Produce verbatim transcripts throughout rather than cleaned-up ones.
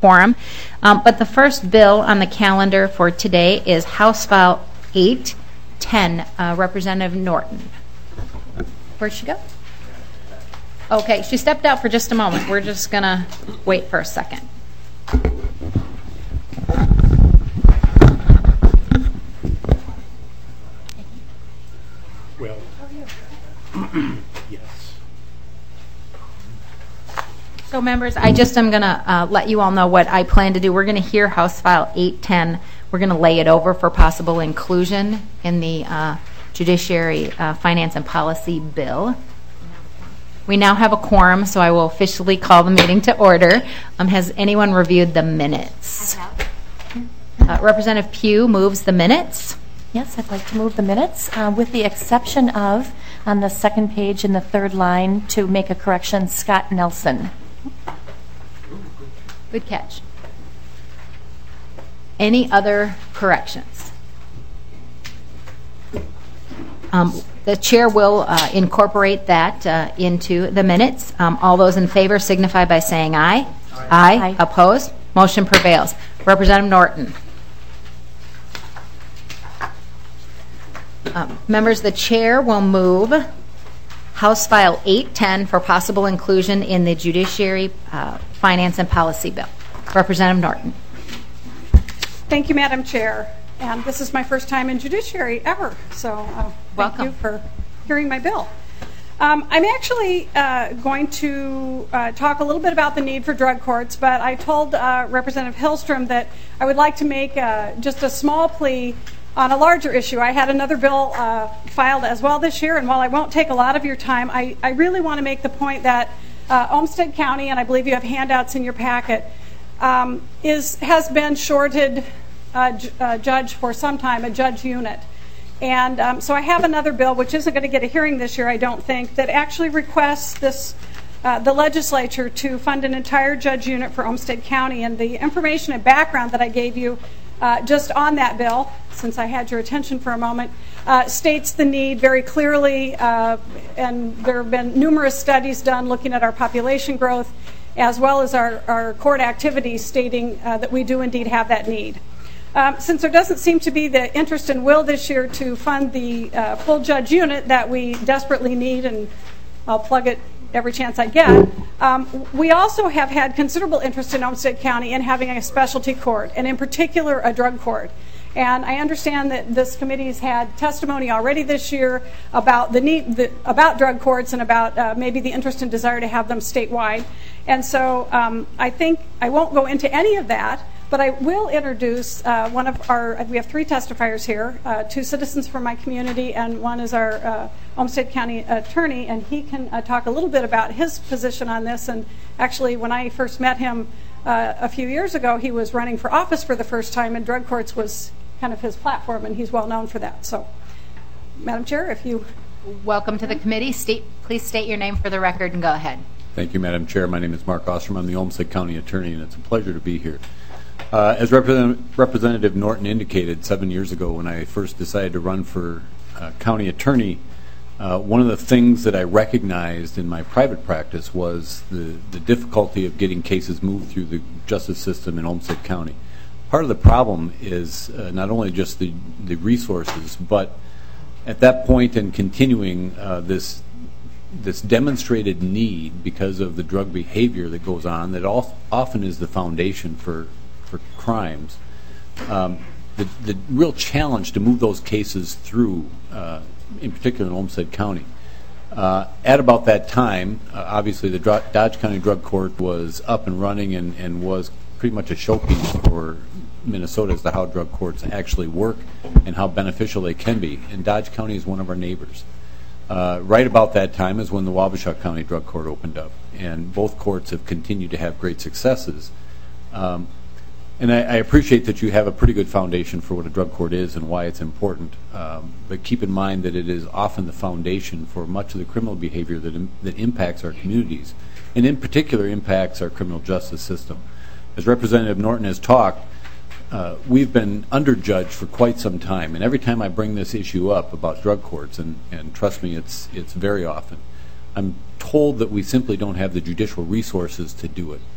quorum. Um, but the first bill on the calendar for today is House File eight ten, uh, Representative Norton. Where'd she go? Okay, she stepped out for just a moment. We're just going to wait for a second. Well, yes. So, members, I just am going to uh, let you all know what I plan to do. We're going to hear House File eight ten. We're going to lay it over for possible inclusion in the uh, Judiciary uh, Finance and Policy Bill. We now have a quorum, so I will officially call the meeting to order. Um, has anyone reviewed the minutes? I have. Uh, Representative Pugh moves the minutes. Yes, I'd like to move the minutes, uh, with the exception of, on the second page in the third line, to make a correction, Scott Nelson. Good catch. Any other corrections? Um, the chair will uh, incorporate that uh, into the minutes. Um, all those in favor signify by saying aye. Aye. Aye. Aye. Opposed? Motion prevails. Representative Norton. Um, members, the chair will move House File eight ten for possible inclusion in the Judiciary uh, Finance and Policy Bill. Representative Norton. Thank you, Madam Chair. And this is my first time in Judiciary ever, so uh, thank Welcome. you for hearing my bill. Um, I'm actually uh, going to uh, talk a little bit about the need for drug courts, but I told uh, Representative Hillstrom that I would like to make uh, just a small plea on a larger issue. I had another bill uh, filed as well this year, and while I won't take a lot of your time, I, I really want to make the point that uh, Olmsted County, and I believe you have handouts in your packet, um, is has been shorted uh, j- uh, judge for some time, a judge unit. And um, so I have another bill, which isn't going to get a hearing this year, I don't think, that actually requests this uh, the legislature to fund an entire judge unit for Olmsted County. And the information and background that I gave you uh, just on that bill, since I had your attention for a moment, uh, states the need very clearly. Uh, and there have been numerous studies done looking at our population growth, as well as our, our court activities, stating uh, that we do indeed have that need. Um, since there doesn't seem to be the interest and will this year to fund the uh, full judge unit that we desperately need, and I'll plug it every chance I get, um, we also have had considerable interest in Olmsted County in having a specialty court, and in particular a drug court. And I understand that this committee has had testimony already this year about the need, the, about drug courts and about uh, maybe the interest and desire to have them statewide. And so um, I think I won't go into any of that, but I will introduce uh, one of our, we have three testifiers here, uh, two citizens from my community, and one is our uh, Olmsted County attorney, and he can uh, talk a little bit about his position on this. And actually, when I first met him uh, a few years ago, he was running for office for the first time, and drug courts was kind of his platform, and he's well known for that. So, Madam Chair, if you... Welcome to the committee. State, please state your name for the record and go ahead. Thank you, Madam Chair. My name is Mark Ostrom. I'm the Olmsted County attorney, and it's a pleasure to be here. Uh, as Represent- Representative Norton indicated seven years ago when I first decided to run for uh, county attorney, uh, one of the things that I recognized in my private practice was the, the difficulty of getting cases moved through the justice system in Olmsted County. Part of the problem is uh, not only just the, the resources, but at that point and continuing uh, this this demonstrated need because of the drug behavior that goes on that all, often is the foundation for for crimes. Um, the, the real challenge to move those cases through, uh, in particular in Olmsted County. Uh, at about that time, uh, obviously the Dro- Dodge County Drug Court was up and running and, and was pretty much a showpiece for Minnesota as to how drug courts actually work and how beneficial they can be. And Dodge County is one of our neighbors. Uh, right about that time is when the Wabasha County Drug Court opened up, and both courts have continued to have great successes. Um, and I, I appreciate that you have a pretty good foundation for what a drug court is and why it's important, um, but keep in mind that it is often the foundation for much of the criminal behavior that, im- that impacts our communities, and in particular impacts our criminal justice system. As Representative Norton has talked, Uh, we've been underjudged for quite some time, and every time I bring this issue up about drug courts, and, and trust me, it's it's very often, I'm told that we simply don't have the judicial resources to do it.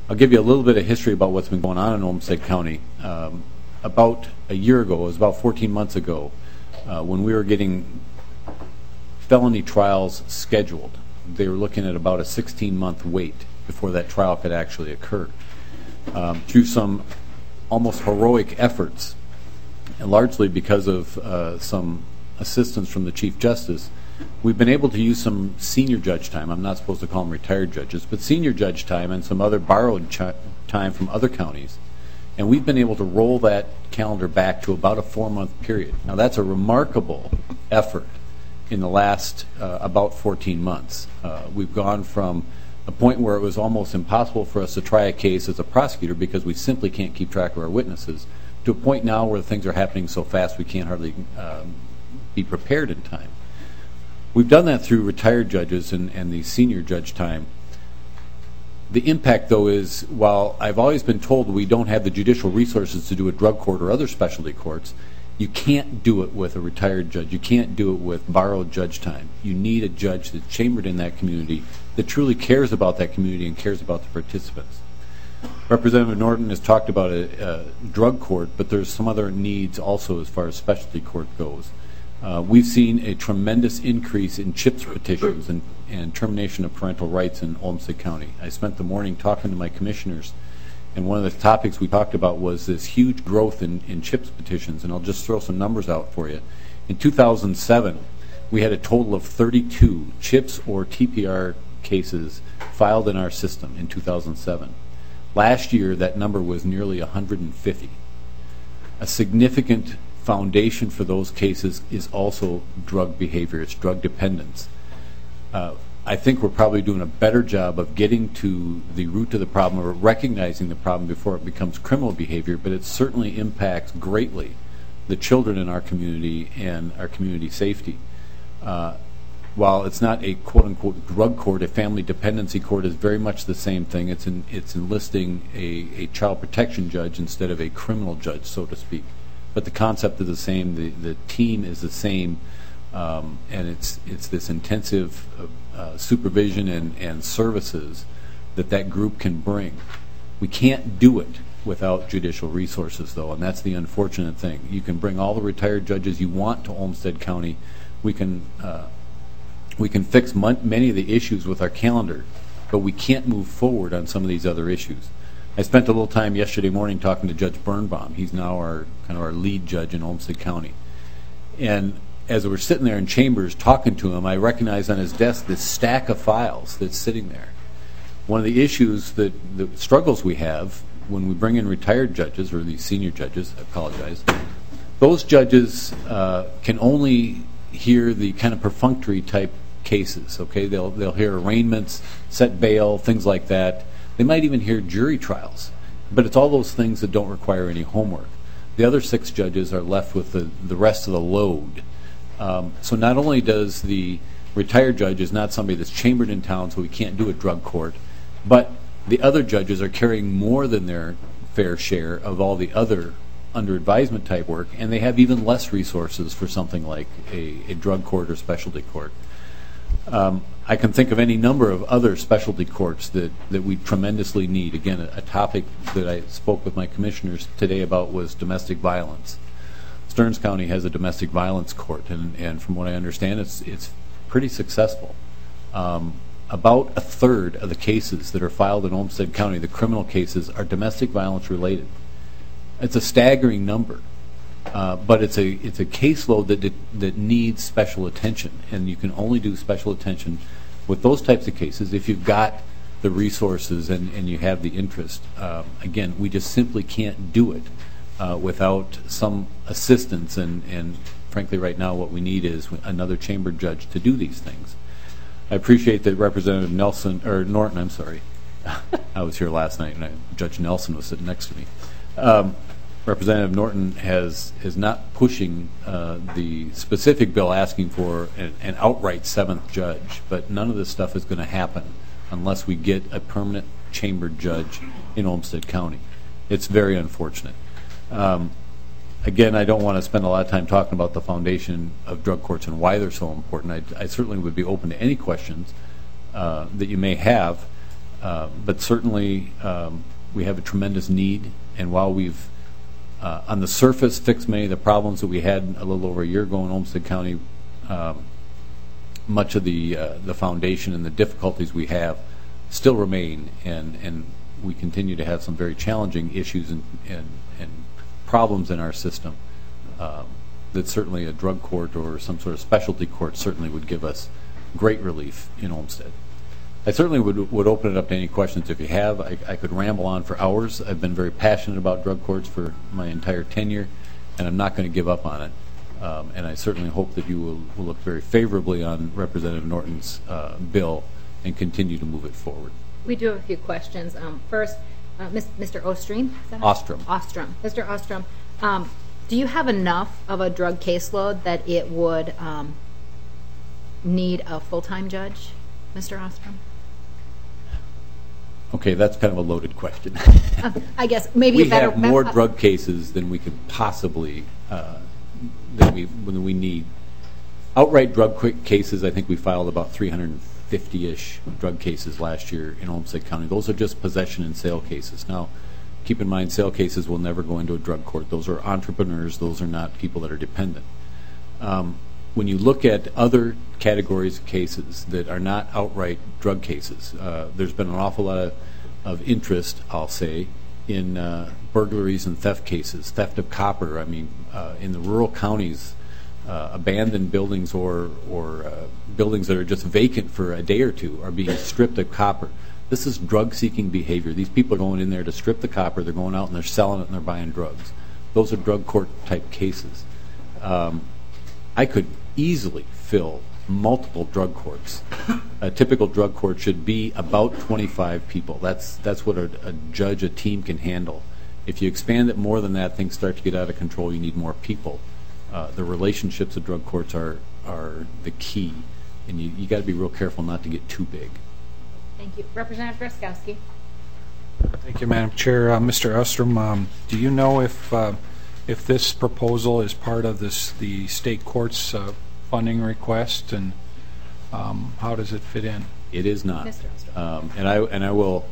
I'll give you a little bit of history about what's been going on in Olmsted County. Um, about a year ago, it was about fourteen months ago, uh, when we were getting felony trials scheduled, they were looking at about a sixteen month wait before that trial could actually occur. Um, through some almost heroic efforts, and largely because of uh, some assistance from the Chief Justice, we've been able to use some senior judge time. I'm not supposed to call them retired judges, but senior judge time and some other borrowed ch- time from other counties. And we've been able to roll that calendar back to about a four-month period. Now, that's a remarkable effort in the last uh, about fourteen months. Uh, we've gone from a point where it was almost impossible for us to try a case as a prosecutor because we simply can't keep track of our witnesses, to a point now where things are happening so fast we can't hardly um, be prepared in time. We've done that through retired judges and, and the senior judge time. The impact, though, is while I've always been told we don't have the judicial resources to do a drug court or other specialty courts, you can't do it with a retired judge. You can't do it with borrowed judge time. You need a judge that's chambered in that community, that truly cares about that community and cares about the participants. Representative Norton has talked about a, a drug court, but there's some other needs also as far as specialty court goes. Uh, we've seen a tremendous increase in CHIPS petitions and, and termination of parental rights in Olmsted County. I spent the morning talking to my commissioners, and one of the topics we talked about was this huge growth in, in CHIPS petitions, and I'll just throw some numbers out for you. In two thousand seven, we had a total of thirty-two CHIPS or T P R cases filed in our system in two thousand seven. Last year, that number was nearly one hundred fifty. A significant foundation for those cases is also drug behavior. It's drug dependence. Uh, I think we're probably doing a better job of getting to the root of the problem or recognizing the problem before it becomes criminal behavior, but it certainly impacts greatly the children in our community and our community safety. Uh, while it's not a quote-unquote drug court, a family dependency court is very much the same thing. It's, in, it's enlisting a, a child protection judge instead of a criminal judge, so to speak. But the concept is the same, the, the team is the same, um, and it's, it's this intensive uh, uh, supervision and, and services that that group can bring. We can't do it without judicial resources, though, and that's the unfortunate thing. You can bring all the retired judges you want to Olmsted County. We can uh, we can fix mon- many of the issues with our calendar, but we can't move forward on some of these other issues. I spent a little time yesterday morning talking to Judge Birnbaum. He's now our kind of our lead judge in Olmsted County. And as we're sitting there in chambers talking to him, I recognized on his desk this stack of files that's sitting there. One of the issues, that the struggles we have when we bring in retired judges, or these senior judges, I apologize, those judges uh, can only hear the kind of perfunctory type cases, okay? They'll, they'll hear arraignments, set bail, things like that. They might even hear jury trials, but it's all those things that don't require any homework. The other six judges are left with the, the rest of the load. Um, so not only does the retired judge is not somebody that's chambered in town, so we can't do a drug court, but the other judges are carrying more than their fair share of all the other under advisement type work, and they have even less resources for something like a, a drug court or specialty court. Um, I can think of any number of other specialty courts that, that we tremendously need. Again, a, a topic that I spoke with my commissioners today about was domestic violence. Stearns County has a domestic violence court, and, and from what I understand, it's, it's pretty successful. Um, about a third of the cases that are filed in Olmsted County, the criminal cases, are domestic violence related. It's a staggering number. Uh, but it's a it's a caseload that, that that needs special attention, and you can only do special attention with those types of cases if you've got the resources and, and you have the interest. Um, again, we just simply can't do it uh, without some assistance, and, and frankly right now what we need is another chamber judge to do these things. I appreciate that Representative Nelson, or Norton, I'm sorry. I was here last night and I, Judge Nelson was sitting next to me. Um, Representative Norton has is not pushing uh, the specific bill asking for an, an outright seventh judge, but none of this stuff is going to happen unless we get a permanent chambered judge in Olmsted County. It's very unfortunate. Um, again, I don't want to spend a lot of time talking about the foundation of drug courts and why they're so important. I, I certainly would be open to any questions uh, that you may have. Uh, but certainly, um, we have a tremendous need, and while we've, uh, on the surface, fixed many of the problems that we had a little over a year ago in Olmsted County, um, much of the uh, the foundation and the difficulties we have still remain, and, and we continue to have some very challenging issues and, and, and problems in our system um, that certainly a drug court or some sort of specialty court certainly would give us great relief in Olmsted. I certainly would, would open it up to any questions if you have. I, I could ramble on for hours. I've been very passionate about drug courts for my entire tenure, and I'm not going to give up on it. Um, and I certainly hope that you will, will look very favorably on Representative Norton's uh, bill and continue to move it forward. We do have a few questions. Um, first, uh, Mister Ostrom. Is that Ostrom. Ostrom. Mister Ostrom, um, do you have enough of a drug caseload that it would um, need a full-time judge, Mister Ostrom? Okay, that's kind of a loaded question. uh, I guess maybe we a better, have more uh, drug cases than we could possibly uh, than we than we need. Outright drug quick cases, I think we filed about three hundred fifty-ish drug cases last year in Olmsted County. Those are just possession and sale cases. Now, keep in mind, sale cases will never go into a drug court. Those are entrepreneurs. Those are not people that are dependent. Um, when you look at other categories of cases that are not outright drug cases, uh, there's been an awful lot of, of interest, I'll say, in uh, burglaries and theft cases, theft of copper. I mean, uh, in the rural counties, uh, abandoned buildings or, or uh, buildings that are just vacant for a day or two are being stripped of copper. This is drug-seeking behavior. These people are going in there to strip the copper. They're going out and they're selling it and they're buying drugs. Those are drug court-type cases. Um, I could easily fill multiple drug courts. A typical drug court should be about twenty-five people. That's that's what a, a judge, a team can handle. If you expand it more than that, things start to get out of control. You need more people. Uh, the relationships of drug courts are are the key, and you, you got to be real careful not to get too big. Thank you. Representative Drazkowski. Thank you, Madam Chair. Uh, Mister Ostrom, um, do you know if uh, if this proposal is part of this the state court's uh, funding request, and um, how does it fit in? It is not. Mister Ostrom. Um, and I and I will.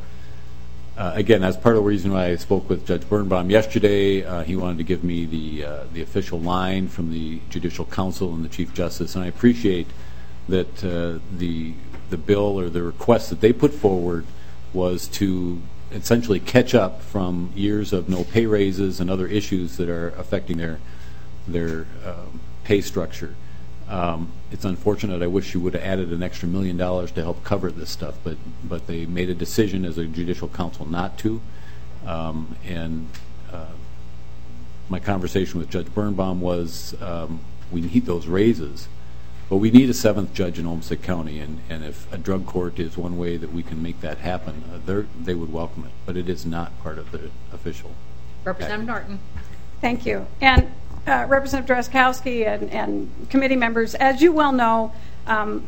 Uh, again, that's part of the reason why I spoke with Judge Birnbaum yesterday. Uh, he wanted to give me the uh, the official line from the Judicial Council and the Chief Justice, and I appreciate that uh, the the bill or the request that they put forward was to essentially catch up from years of no pay raises and other issues that are affecting their their um, pay structure. Um, it's unfortunate. I wish you would have added an extra million dollars to help cover this stuff, but but they made a decision as a Judicial Council not to. Um, and uh, my conversation with Judge Birnbaum was um, we need those raises, but we need a seventh judge in Olmsted County, and, and if a drug court is one way that we can make that happen, uh, they would welcome it, but it is not part of the official Representative package. Norton. Thank you. And uh, Representative Drazkowski and, and committee members, as you well know, um,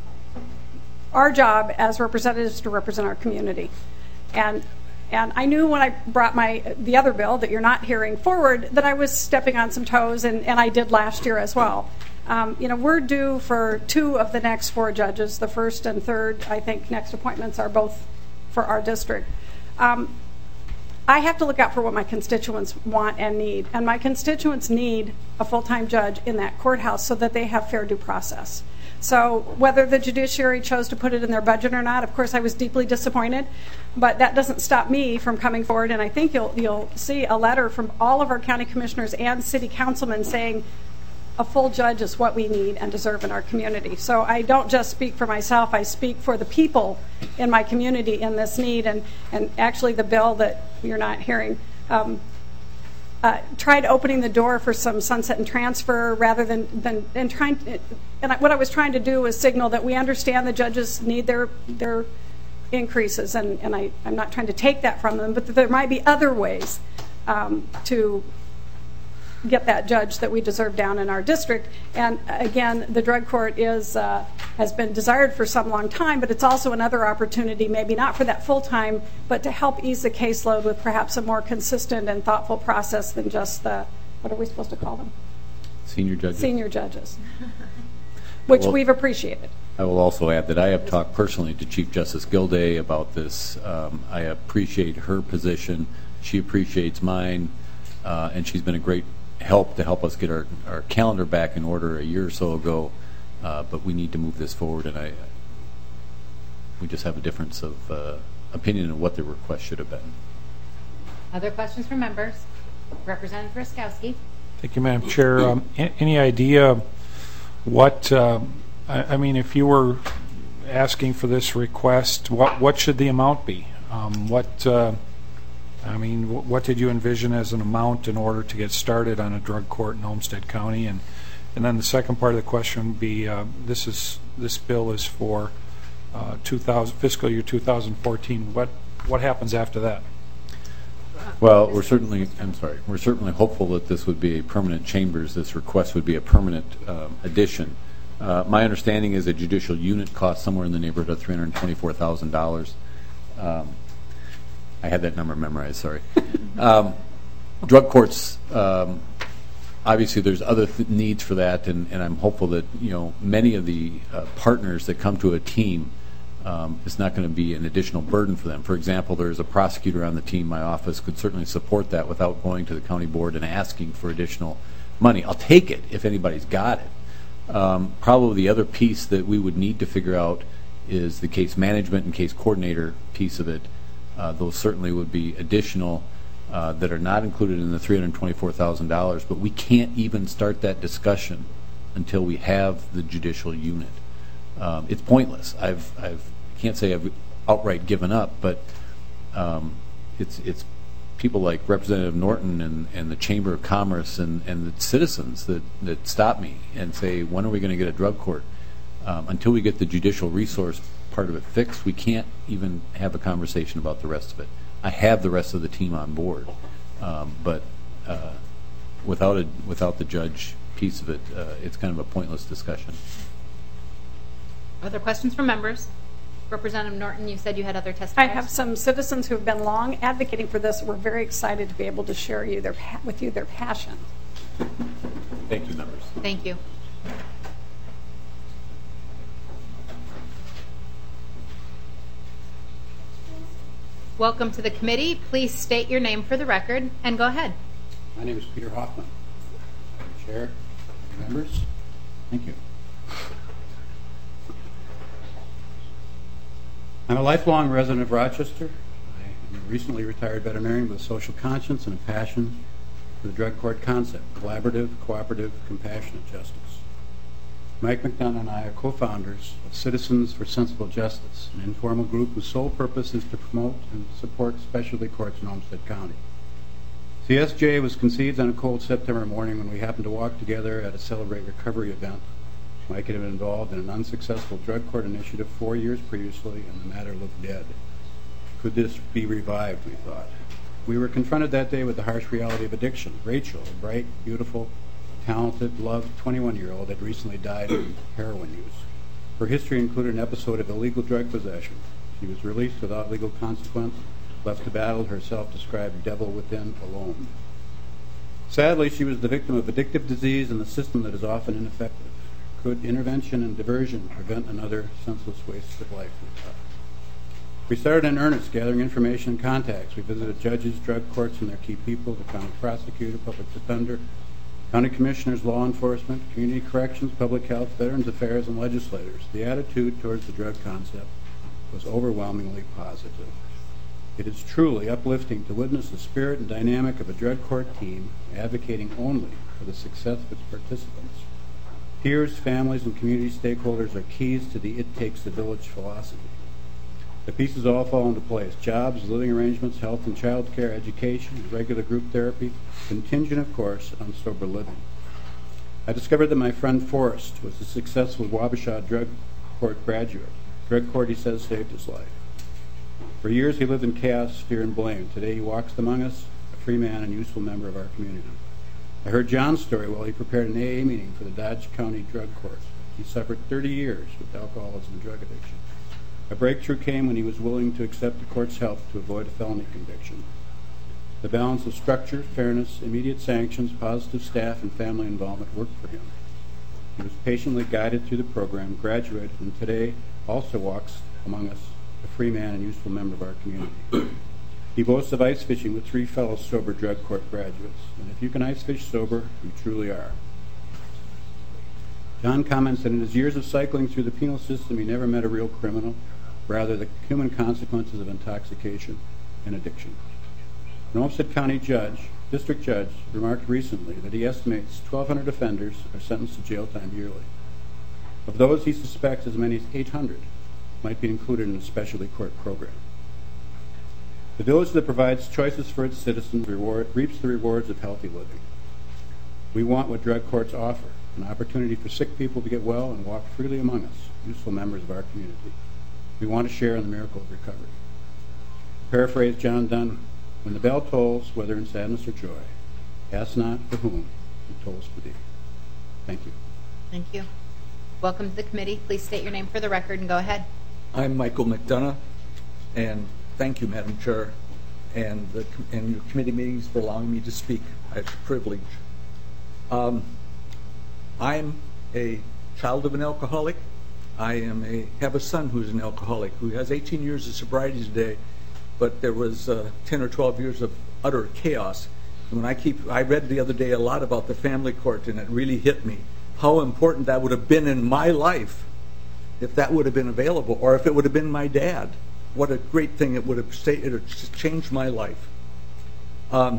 our job as representatives is to represent our community. And and I knew when I brought my the other bill that you're not hearing forward that I was stepping on some toes, and, and I did last year as well. Um, you know, we're due for two of the next four judges. The first and third, I think, next appointments are both for our district. Um, I have to look out for what my constituents want and need, and my constituents need a full-time judge in that courthouse so that they have fair due process. So whether the judiciary chose to put it in their budget or not, of course I was deeply disappointed, but that doesn't stop me from coming forward, and I think you'll, you'll see a letter from all of our county commissioners and city councilmen saying a full judge is what we need and deserve in our community. So I don't just speak for myself, I speak for the people in my community in this need, and, and actually the bill that you're not hearing um, uh, tried opening the door for some sunset and transfer rather than, than and trying to, and what I was trying to do was signal that we understand the judges need their their increases, and, and I, I'm not trying to take that from them, but that there might be other ways um, to get that judge that we deserve down in our district. And again, the drug court is uh, has been desired for some long time, but it's also another opportunity, maybe not for that full time, but to help ease the caseload with perhaps a more consistent and thoughtful process than just the, what are we supposed to call them? Senior judges. Senior judges, which Well, we've appreciated. I will also add that I have talked personally to Chief Justice Gilday about this. Um, I appreciate her position. She appreciates mine, uh, and she's been a great help to help us get our, our calendar back in order a year or so ago. Uh, but we need to move this forward, and I we just have a difference of uh, opinion on what the request should have been. Other questions from members? Representative Ruskowski. Thank you, Madam Chair. Um, a- any idea what, um, I, I mean, if you were asking for this request, what, what should the amount be? Um, what, uh, I mean, wh- what did you envision as an amount in order to get started on a drug court in Olmsted County? And and then the second part of the question would be, uh, this is this bill is for uh, two thousand fiscal year two thousand fourteen. What what happens after that? Well, we're certainly, I'm sorry, we're certainly hopeful that this would be a permanent chambers. This request would be a permanent um, addition. Uh, my understanding is a judicial unit costs somewhere in the neighborhood of three hundred twenty-four thousand dollars. Um, I had that number memorized, sorry. Um, drug courts, um, obviously there's other th needs for that, and, and I'm hopeful that, you know, many of the uh, partners that come to a team, Um, it's not going to be an additional burden for them. For example, there's a prosecutor on the team. My office could certainly support that without going to the county board and asking for additional money. I'll take it if anybody's got it. Um, probably the other piece that we would need to figure out is the case management and case coordinator piece of it. Uh, those certainly would be additional uh, that are not included in the three hundred twenty-four thousand dollars, but we can't even start that discussion until we have the judicial unit. Um, it's pointless. I've, I've, I can't say I've outright given up, but um, it's, it's people like Representative Norton and, and the Chamber of Commerce and, and the citizens that, that stop me and say, when are we going to get a drug court? Um, until we get the judicial resource part of it fixed, we can't even have a conversation about the rest of it. I have the rest of the team on board, um, but uh, without, a, without the judge piece of it, uh, it's kind of a pointless discussion. Other questions from members? Representative Norton, you said you had other I testifiers. have some citizens who have been long advocating for this. We're very excited to be able to share you their pa with you their passion. Thank you, members. Thank you. Welcome to the committee. Please state your name for the record and go ahead. My name is Peter Hoffman. Chair, members, thank you. I'm a lifelong resident of Rochester. I am a recently retired veterinarian with a social conscience and a passion for the drug court concept, collaborative, cooperative, compassionate justice. Mike McDonough and I are co-founders of Citizens for Sensible Justice, an informal group whose sole purpose is to promote and support specialty courts in Olmsted County. C S J was conceived on a cold September morning when we happened to walk together at a Celebrate Recovery event. Mike had been involved in an unsuccessful drug court initiative four years previously, and the matter looked dead. Could this be revived, we thought. We were confronted that day with the harsh reality of addiction. Rachel, a bright, beautiful, talented, loved twenty-one-year-old, had recently died of heroin use. Her history included an episode of illegal drug possession. She was released without legal consequence, left to battle her self-described devil within alone. Sadly, she was the victim of addictive disease and a system that is often ineffective. Could intervention and diversion prevent another senseless waste of life? We started in earnest, gathering information and contacts. We visited judges, drug courts, and their key people, the county prosecutor, public defender, county commissioners, law enforcement, community corrections, public health, veterans affairs, and legislators. The attitude towards the drug concept was overwhelmingly positive. It is truly uplifting to witness the spirit and dynamic of a drug court team advocating only for the success of its participants. Peers, families, and community stakeholders are keys to the It Takes a Village philosophy. The pieces all fall into place: jobs, living arrangements, health and child care, education, regular group therapy, contingent, of course, on sober living. I discovered that my friend Forrest was a successful Wabasha drug court graduate. Drug court, he says, saved his life. For years he lived in chaos, fear, and blame. Today he walks among us, a free man and useful member of our community. I heard John's story while he prepared an A A meeting for the Dodge County Drug Court. He suffered thirty years with alcoholism and drug addiction. A breakthrough came when he was willing to accept the court's help to avoid a felony conviction. The balance of structure, fairness, immediate sanctions, positive staff, and family involvement worked for him. He was patiently guided through the program, graduated, and today also walks among us, a free man and useful member of our community. He boasts of ice fishing with three fellow sober drug court graduates, and if you can ice fish sober, you truly are. John comments that in his years of cycling through the penal system, he never met a real criminal, rather the human consequences of intoxication and addiction. An Olmsted County judge, district judge, remarked recently that he estimates twelve hundred offenders are sentenced to jail time yearly. Of those, he suspects as many as eight hundred might be included in a specialty court program. The village that provides choices for its citizens reward, reaps the rewards of healthy living. We want what drug courts offer, an opportunity for sick people to get well and walk freely among us, useful members of our community. We want to share in the miracle of recovery. Paraphrase John Donne, when the bell tolls, whether in sadness or joy, ask not for whom, it tolls for thee. Thank you. Thank you. Welcome to the committee. Please state your name for the record and go ahead. I'm Michael McDonough, and thank you, Madam Chair, and, the, and your committee meetings for allowing me to speak. It's a privilege. Um, I'm a child of an alcoholic. I am a have a son who's an alcoholic who has eighteen years of sobriety today, but there was uh, ten or twelve years of utter chaos. And when I keep, I read the other day a lot about the family court, and it really hit me how important that would have been in my life if that would have been available, or if it would have been my dad. What a great thing it would have stayed, it would have changed my life. Um,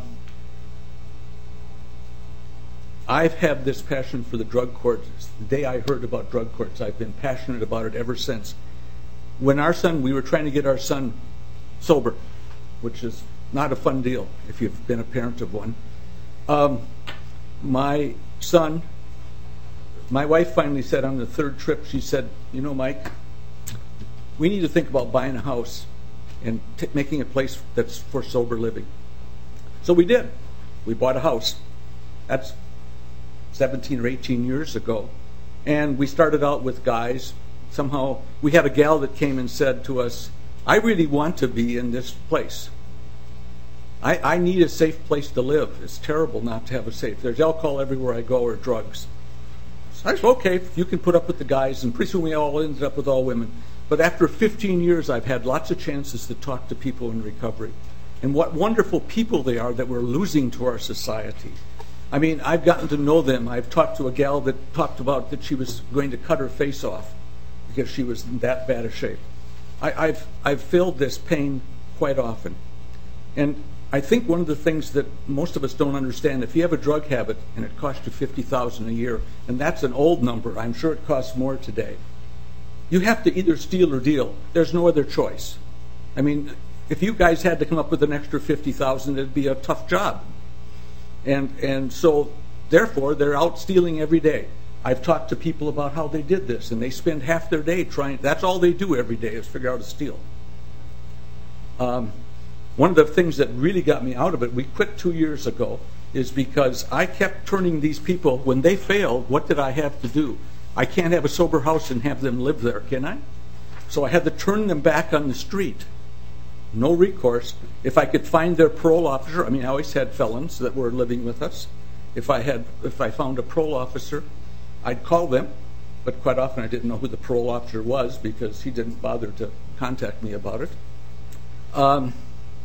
I've had this passion for the drug courts. The day I heard about drug courts, I've been passionate about it ever since. When our son, we were trying to get our son sober, which is not a fun deal if you've been a parent of one. Um, my son, my wife finally said on the third trip, she said, you know, Mike, we need to think about buying a house and t- making a place that's for sober living. So we did. We bought a house. That's seventeen or eighteen years ago. And we started out with guys. Somehow we had a gal that came and said to us, I really want to be in this place. I, I need a safe place to live. It's terrible not to have a safe. There's alcohol everywhere I go, or drugs. So I said, okay, you can put up with the guys, and pretty soon we all ended up with all women. But after fifteen years, I've had lots of chances to talk to people in recovery. And what wonderful people they are that we're losing to our society. I mean, I've gotten to know them. I've talked to a gal that talked about that she was going to cut her face off because she was in that bad a shape. I, I've, I've felt this pain quite often. And I think one of the things that most of us don't understand, if you have a drug habit and it costs you fifty thousand dollars a year, and that's an old number, I'm sure it costs more today, you have to either steal or deal. There's no other choice. I mean, if you guys had to come up with an extra fifty thousand dollars, it'd be a tough job. And and so, therefore, they're out stealing every day. I've talked to people about how they did this, and they spend half their day trying. That's all they do every day is figure out how to steal. Um, one of the things that really got me out of it, we quit two years ago, is because I kept turning these people, when they failed, what did I have to do? I can't have a sober house and have them live there, can I? So I had to turn them back on the street. No recourse. If I could find their parole officer, I mean, I always had felons that were living with us. If I had, if I found a parole officer, I'd call them, but quite often I didn't know who the parole officer was because he didn't bother to contact me about it. Um,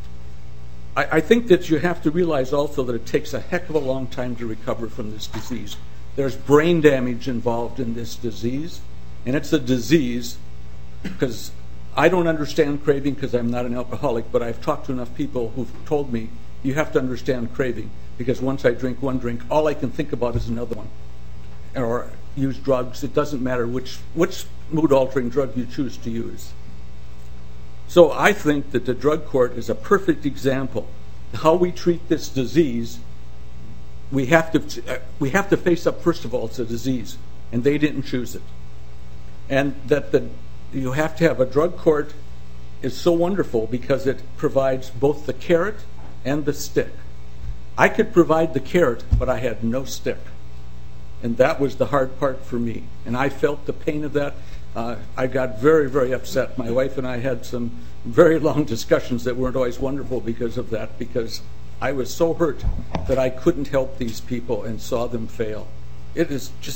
I, I think that you have to realize also that it takes a heck of a long time to recover from this disease. There's brain damage involved in this disease, and it's a disease because I don't understand craving because I'm not an alcoholic, but I've talked to enough people who've told me you have to understand craving because once I drink one drink, all I can think about is another one. Or use drugs. It doesn't matter which, which mood-altering drug you choose to use. So I think that the drug court is a perfect example. How we treat this disease, we have to, uh, we have to face up, first of all, it's a disease, and they didn't choose it. And that the you have to have a drug court is so wonderful because it provides both the carrot and the stick. I could provide the carrot, but I had no stick. And that was the hard part for me. And I felt the pain of that. Uh, I got very, very upset. My wife and I had some very long discussions that weren't always wonderful because of that, because I was so hurt that I couldn't help these people and saw them fail. It is just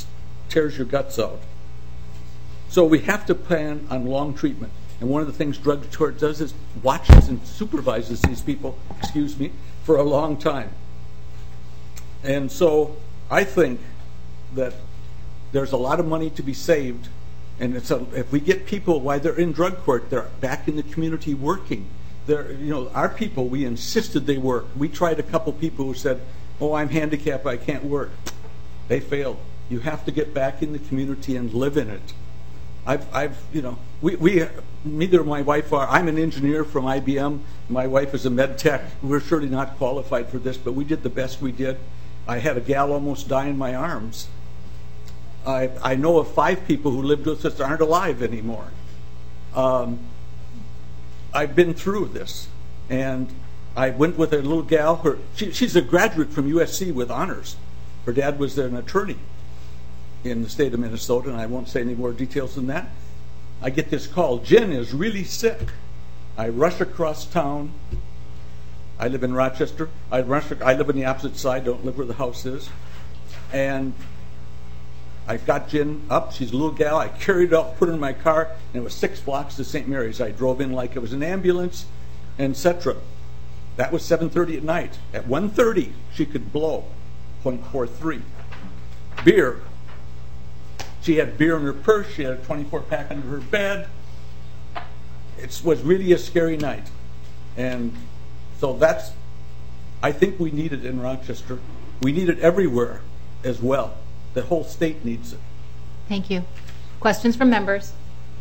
tears your guts out. So we have to plan on long treatment. And one of the things drug court does is watches and supervises these people, excuse me, for a long time. And so I think that there's a lot of money to be saved. And it's a, if we get people while they're in drug court, they're back in the community working. They're, you know, our people, we insisted they work. We tried a couple people who said, oh, I'm handicapped, I can't work. They failed. You have to get back in the community and live in it. I've, I've, you know, we, we, neither my wife are. I'm an engineer from I B M. My wife is a med tech. We're surely not qualified for this, but we did the best we did. I had a gal almost die in my arms. I, I know of five people who lived with us that aren't alive anymore. Um, I've been through this, and I went with a little gal. Her, she, she's a graduate from U S C with honors. Her dad was an attorney in the state of Minnesota, and I won't say any more details than that. I get this call, Jen is really sick. I rush across town. I live in Rochester. I rush. I live on the opposite side, don't live where the house is. And I got Jen up. She's a little gal. I carried her up, put her in my car, and it was six blocks to Saint Mary's. I drove in like it was an ambulance, et cetera. That was seven thirty at night. At one thirty, she could blow point four three. Beer. She had beer in her purse. She had a twenty-four pack under her bed. It was really a scary night. And so that's, I think we need it in Rochester. We need it everywhere as well. The whole state needs it. Thank you. Questions from members?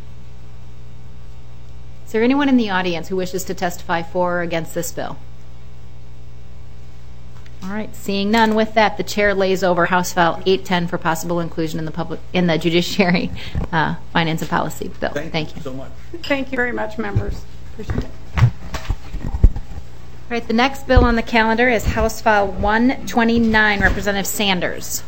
Is there anyone in the audience who wishes to testify for or against this bill? All right, seeing none, with that, the chair lays over House File eight ten for possible inclusion in the public in the Judiciary uh, Finance and Policy Bill. Thank, Thank you you so much. Thank you very much, members. Appreciate it. All right, the next bill on the calendar is House File one twenty-nine, Representative Sanders.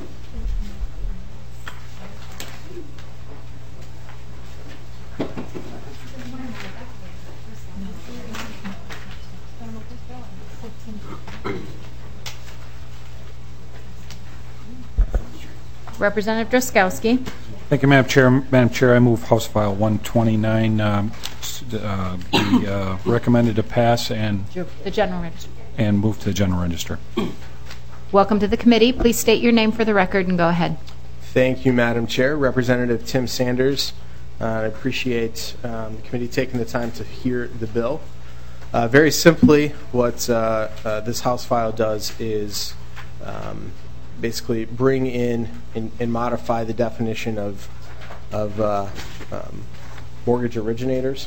Representative Drazkowski. Thank you, Madam Chair. Madam Chair, I move House File one twenty-nine um, uh, be uh, recommended to pass and The General Register. and move to the General Register. Welcome to the committee. Please state your name for the record and go ahead. Thank you, Madam Chair. Representative Tim Sanders. Uh, I appreciate um, the committee taking the time to hear the bill. Uh, very simply, what uh, uh, this House file does is um, basically bring in and, and modify the definition of, of uh, um, mortgage originators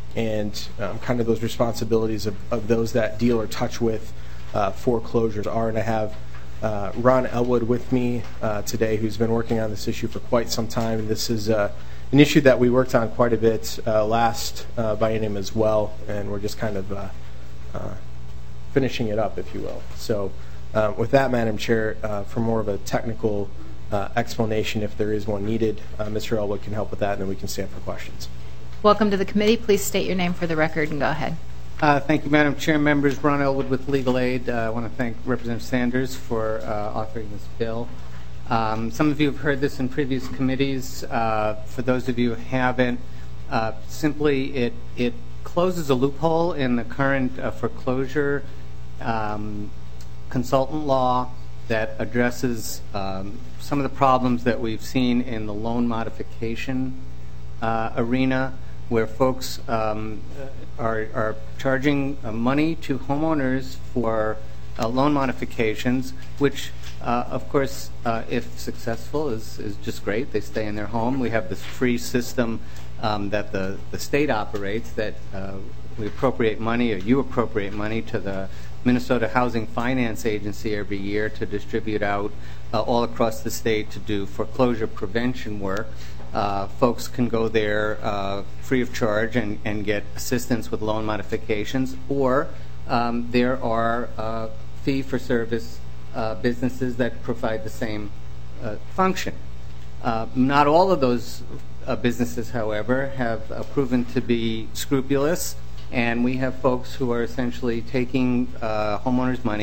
and um, kind of those responsibilities of, of those that deal or touch with uh, foreclosures are. And I have uh, Ron Elwood with me uh, today, who's been working on this issue for quite some time. And this is uh, an issue that we worked on quite a bit uh, last uh, biennium as well, and we're just kind of uh, uh, finishing it up, if you will. So uh, with that, Madam Chair, uh, for more of a technical uh, explanation, if there is one needed, uh, Mister Elwood can help with that, and then we can stand for questions. Welcome to the committee. Please state your name for the record and go ahead. Uh, thank you, Madam Chair. Members, Ron Elwood with Legal Aid. Uh, I want to thank Representative Sanders for uh, authoring this bill. Um, some of you have heard this in previous committees. Uh, for those of you who haven't, uh, simply it it closes a loophole in the current uh, foreclosure um, consultant law that addresses um, some of the problems that we've seen in the loan modification uh, arena, where folks um, are, are charging uh, money to homeowners for uh, loan modifications, which, uh, of course, uh, if successful, is, is just great. They stay in their home. We have this free system um, that the, the state operates, that uh, we appropriate money, or you appropriate money, to the Minnesota Housing Finance Agency every year to distribute out uh, all across the state to do foreclosure prevention work. Uh, folks can go there uh, free of charge and, and get assistance with loan modifications, or um, there are uh, fee-for-service uh, businesses that provide the same uh, function. Uh, not all of those uh, businesses, however, have uh, proven to be scrupulous, and we have folks who are essentially taking uh, homeowners' money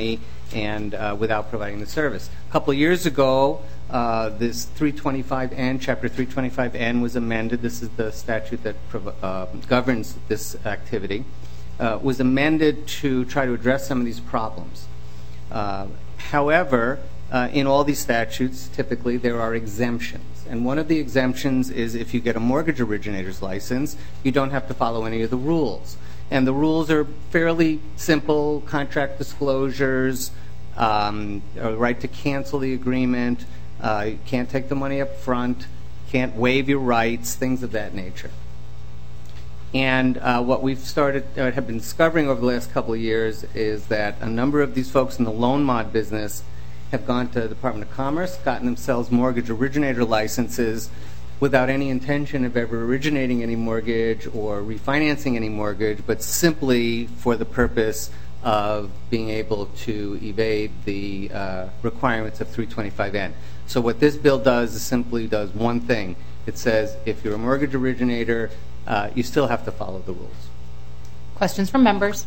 and uh, without providing the service. A couple of years ago, uh, this three twenty-five N, Chapter three twenty-five N was amended. This is the statute that uh, governs this activity. Uh, was amended to try to address some of these problems. Uh, however, uh, in all these statutes, typically there are exemptions. And one of the exemptions is if you get a mortgage originator's license, you don't have to follow any of the rules. And the rules are fairly simple: contract disclosures, um, a right to cancel the agreement, uh, you can't take the money up front, can't waive your rights, things of that nature. And uh, what we've started, uh, have been discovering over the last couple of years is that a number of these folks in the loan mod business have gone to the Department of Commerce, gotten themselves mortgage originator licenses without any intention of ever originating any mortgage or refinancing any mortgage, but simply for the purpose of being able to evade the uh, requirements of three twenty-five N. So what this bill does is simply does one thing. It says if you're a mortgage originator, uh, you still have to follow the rules. Questions from members?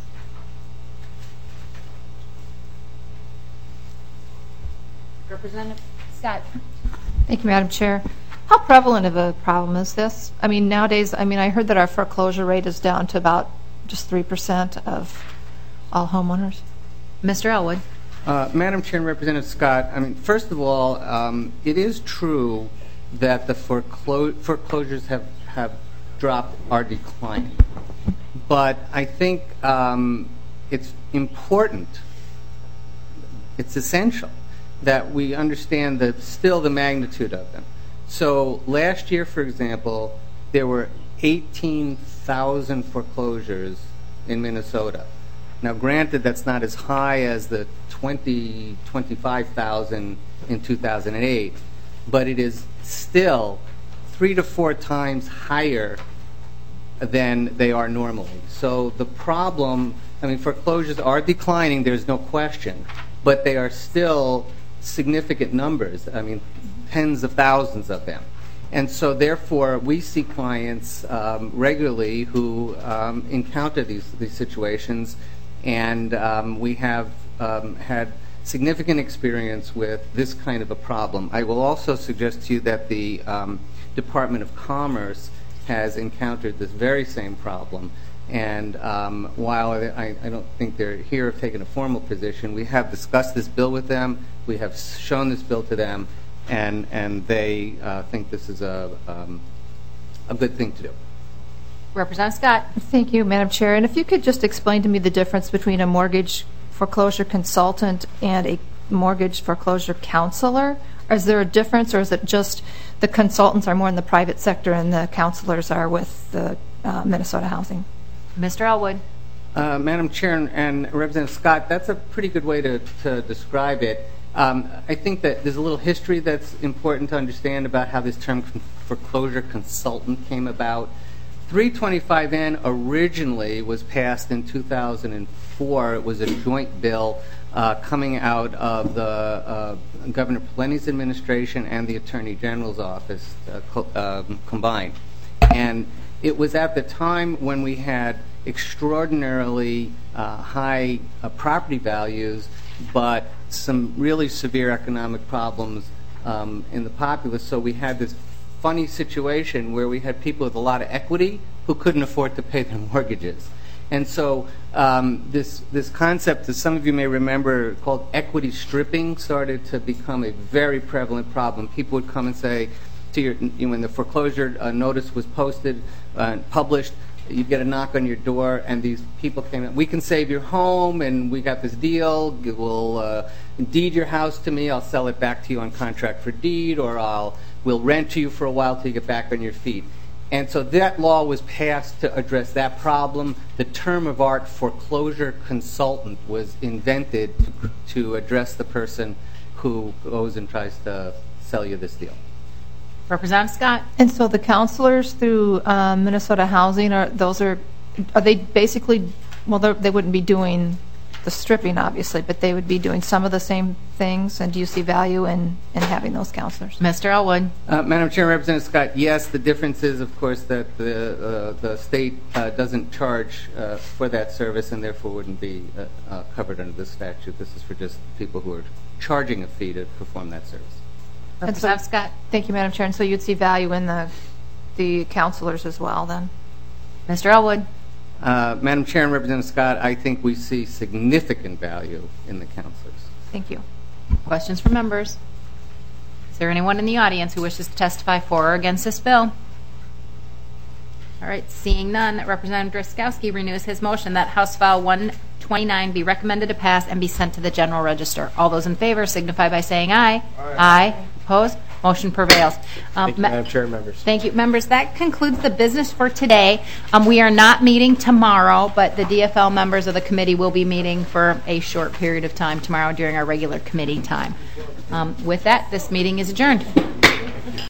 Representative Scott. Thank you, Madam Chair. How prevalent of a problem is this? I mean, nowadays, I mean, I heard that our foreclosure rate is down to about just three percent of all homeowners. Mister Elwood. Uh, Madam Chair and Representative Scott, I mean, first of all, um, it is true that the foreclo- foreclosures have, have dropped, are declining. But I think um, it's important, it's essential that we understand that still the magnitude of them. So last year, for example, there were eighteen thousand foreclosures in Minnesota. Now, granted, that's not as high as the twenty, twenty-five thousand in two thousand eight, but it is still three to four times higher than they are normally. So the problem, I mean, foreclosures are declining, there's no question, but they are still significant numbers. I mean, tens of thousands of them. And so therefore, we see clients um, regularly who um, encounter these, these situations, and um, we have um, had significant experience with this kind of a problem. I will also suggest to you that the um, Department of Commerce has encountered this very same problem. And um, while I, I don't think they're here have taken a formal position, we have discussed this bill with them, we have shown this bill to them, and and they uh, think this is a, um, a good thing to do. Representative Scott. Thank you, Madam Chair. And if you could just explain to me the difference between a mortgage foreclosure consultant and a mortgage foreclosure counselor. Is there a difference, or is it just the consultants are more in the private sector and the counselors are with the uh, Minnesota Housing? Mister Elwood. Uh, Madam Chair and, and Representative Scott, that's a pretty good way to, to describe it. Um, I think that there's a little history that's important to understand about how this term con- foreclosure consultant came about. three twenty-five N originally was passed in two thousand four. It was a joint bill uh, coming out of the uh, Governor Peleni's administration and the Attorney General's office uh, co- uh, combined. And it was at the time when we had extraordinarily uh, high uh, property values, but some really severe economic problems um, in the populace. So we had this funny situation where we had people with a lot of equity who couldn't afford to pay their mortgages. And so um, this this concept, as some of you may remember, called equity stripping, started to become a very prevalent problem. People would come and say, to your, when the foreclosure uh, notice was posted and uh, published, you'd get a knock on your door, and these people came in. We can save your home, and we got this deal. We'll uh, deed your house to me. I'll sell it back to you on contract for deed, or I'll we'll rent to you for a while till you get back on your feet. And so that law was passed to address that problem. The term of art foreclosure consultant was invented to, to address the person who goes and tries to sell you this deal. Representative Scott. And so the counselors through uh, Minnesota Housing, are those are are they basically, well, they wouldn't be doing the stripping, obviously, but they would be doing some of the same things, and do you see value in, in having those counselors? Mister Elwood. Uh, Madam Chair, Representative Scott, yes, the difference is, of course, that the, uh, the state uh, doesn't charge uh, for that service and therefore wouldn't be uh, uh, covered under this statute. This is for just people who are charging a fee to perform that service. And so, Representative Scott. thank you, Madam Chair. And so you'd see value in the the counselors as well, then? Mister Elwood. Uh, Madam Chair and Representative Scott, I think we see significant value in the counselors. Thank you. Questions from members? Is there anyone in the audience who wishes to testify for or against this bill? All right, seeing none, Representative Drazkowski renews his motion that House File one twenty-nine be recommended to pass and be sent to the General Register. All those in favor signify by saying aye. Aye. Aye. Opposed? Motion prevails. Um, Thank you, Madam Chair and members. Thank you, members. That concludes the business for today. Um, we are not meeting tomorrow, but the D F L members of the committee will be meeting for a short period of time tomorrow during our regular committee time. Um, with that, this meeting is adjourned.